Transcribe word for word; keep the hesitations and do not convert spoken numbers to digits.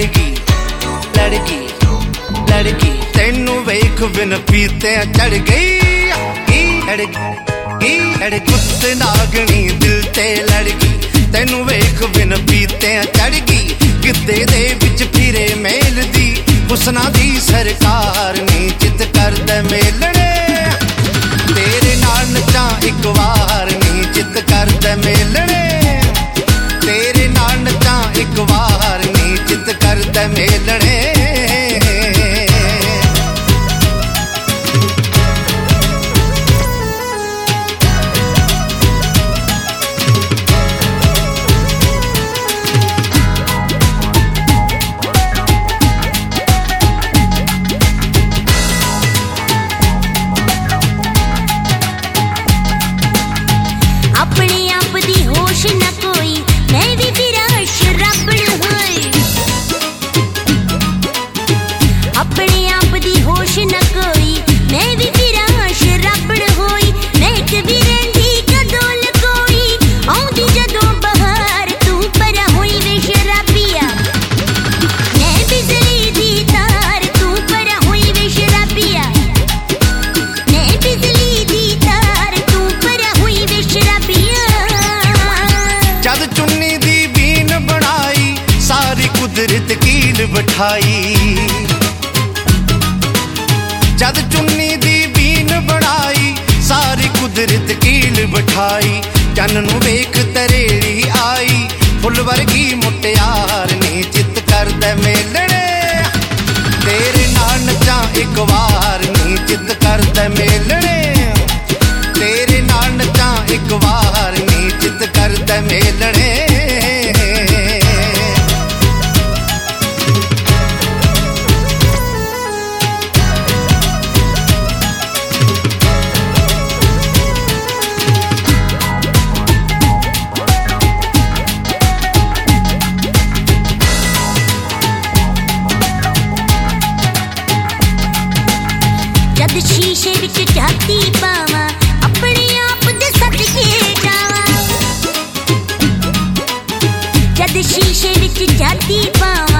लड़की लड़की लड़की तेनू वेख बिन पीते चढ़ गई लड़की लड़की कुत्त नागनी दिल ते लड़की तेनू वेख बिन पीते चढ़ गई गिद्दे दे विच फिरे मेल दी हुस्ना दी सरकार नी चित करदे मेलणे तेरे नाल नचा इक वार नी चित करदे मेलणे तेरे नाल नचा इक वार नी चित करदे मेलणे कुदरत कील बिठाई जद चुन्नी दी बीन बनाई सारी कुदरत कील बिठाई चन नू वेख तरेड़ी आई फुल वर्गी मुटियार नी चित करदे मेलणे तेरे नाल नचा इक वार नी चित करदे मेलणे तेरे नाल नचा इक वार नी चित करदे मेलणे शीशे विच झाती पावां अपने आप दे सदके जावां जद शीशे विच झाती पावां